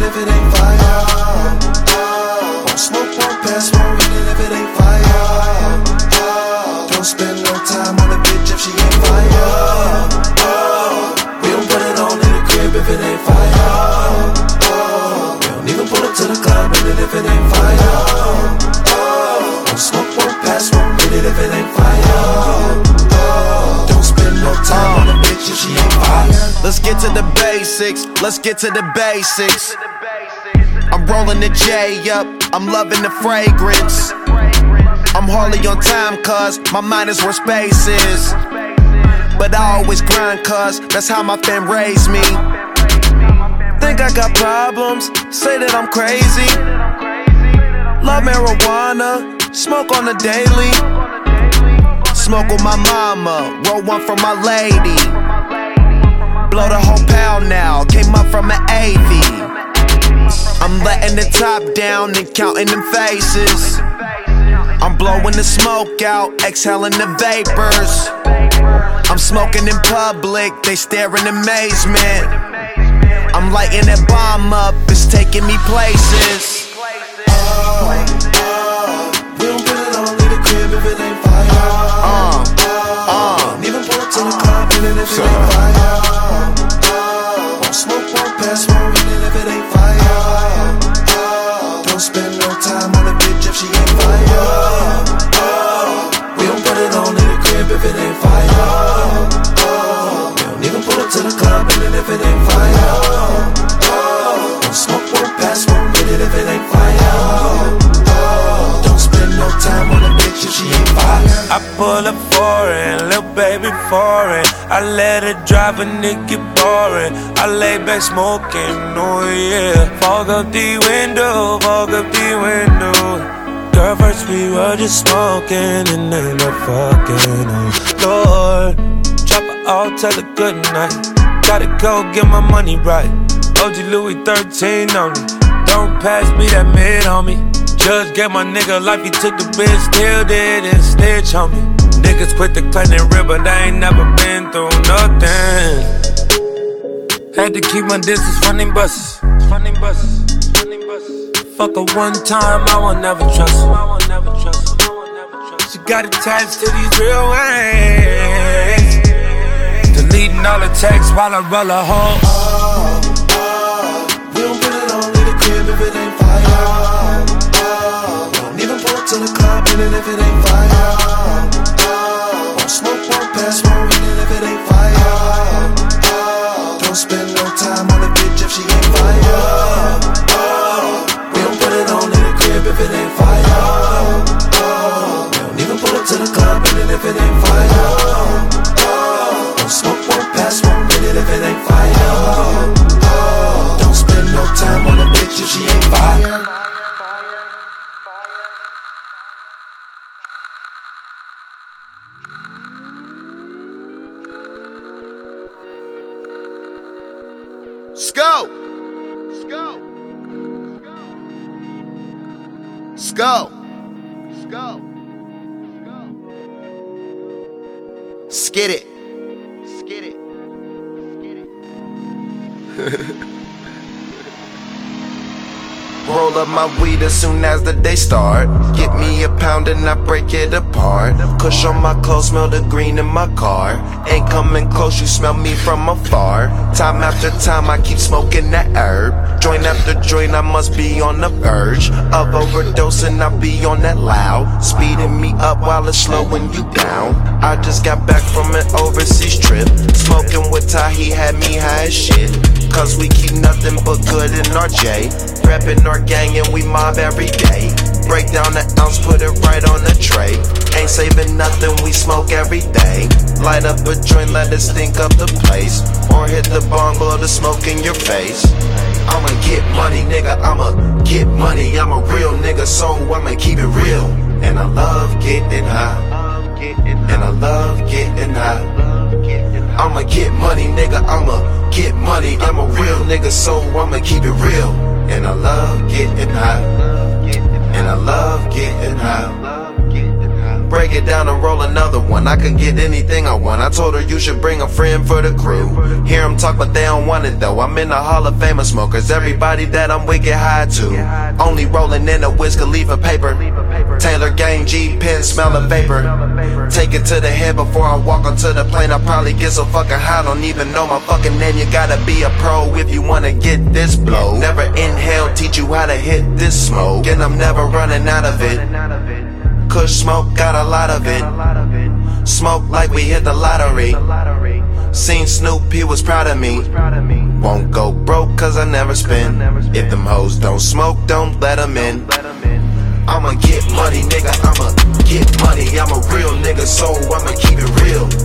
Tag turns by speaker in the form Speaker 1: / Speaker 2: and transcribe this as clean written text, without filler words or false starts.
Speaker 1: if it ain't fire. Won't smoke, won't pass, won't hit it if it ain't fire. Don't spend no time on a bitch if she ain't fire. We don't put it on in the crib if it ain't fire. We don't even pull up to the club with it if it ain't fire. Won't smoke, won't pass, won't hit it if it ain't fire. Don't spend no time on a bitch if she ain't fire.
Speaker 2: Let's get to the basics, let's get to the basics. I'm rolling the J up, I'm loving the fragrance. I'm hardly on time cause my mind is where space is. But I always grind cause that's how my fam raised me. Think I got problems, say that I'm crazy. Love marijuana, smoke on the daily. Smoke with my mama, roll one for my lady. Blow the whole pound now, came up from an AV. I'm letting the top down and counting them faces. I'm blowing the smoke out, exhaling the vapors. I'm smoking in public, they stare in amazement. I'm lighting that bomb up, it's taking me places.
Speaker 1: We don't put it on in the crib if it ain't fire. Don't even pull up to the club in it if it ain't fire. Won't smoke, won't pass, won't hit it if it ain't fire. Don't spend no time on a bitch if she ain't fire. We don't put it on in the crib if it ain't fire. We don't even pull up to the club in it if it ain't fire. Won't smoke, won't pass, won't hit it if it ain't fire. Don't spend no time on a bitch if she ain't fire.
Speaker 3: I pull up foreign, little baby foreign. I let her drive a nigga boring. I lay back smoking, oh yeah. Fog up the window, fog up the window. Girl, first we were just smoking and then I fucking, oh Lord. Drop it all, tell her good night. Gotta go get my money right. OG Louis 13 on me. Don't pass me that mid on me. Judge gave my nigga life, he took the bitch, still didn't snitch on me. Niggas quit the clan and rip, but I ain't never been through nothing. Had to keep my distance, running buses. Fuck her one time, I won't never trust her. She got attached to these real ways. Deleting all the texts while I roll a hole.
Speaker 1: We don't put it on in the crib if it ain't fire. Don't even pull up to the club in it if it ain't fire. Won't smoke, won't pass, won't hit it if it ain't fire. Don't spend no time on a bitch if she ain't fire. We don't put it on in the crib if it ain't fire. We don't even pull up to the club in it if it ain't fire. Won't smoke, won't pass, won't hit it if it ain't fire. Don't spend no time on a bitch if she ain't fire.
Speaker 2: Sko! Skid it. Roll up my weed as soon as the day start. Get me a pound and I break it apart. Kush on my clothes, smell the green in my car. Ain't coming close, you smell me from afar. Time after time I keep smoking that herb. Joint after joint I must be on the verge of overdosing, I be on that loud. Speeding me up while it's slowing you down. I just got back from an overseas trip. Smoking with Ty, he had me high as shit. Cause we keep nothing but good in our J. Reppin' our gang and we mob every day. Break down the ounce, put it right on the tray. Ain't saving nothing, we smoke every day. Light up a joint, let it stink up the place. Or hit the bong, blow the smoke in your face. I'ma get money, nigga, I'ma get money. I'm a real nigga, so I'ma keep it real. And I love getting high. And I love getting high. I'ma get money, nigga, I'ma get money. I'm a real nigga, so I'ma keep it real. And I love getting high. And I love getting high. break it down and roll another one. I could get anything I want. I told her you should bring a friend for the crew. Hear them talk but they don't want it though. I'm in the Hall of Fame of smokers. Everybody that I'm with get high to. Only rolling in a Wiz Khalifa paper. Taylor gang G pen smelling vapor. Take it to the head before I walk onto the plane. I probably get so fucking high, don't even know my fucking name. You gotta be a pro if you wanna get this blow. Never inhale, teach you how to hit this smoke. And I'm never running out of it. Kush smoke, got a lot of it. Smoke like we hit the lottery. Seen Snoop, he was proud of me. Won't go broke cause I never spend. If them hoes don't smoke, don't let them in. I'ma get money, nigga, I'ma get money. I'm a real nigga, so I'ma keep it real.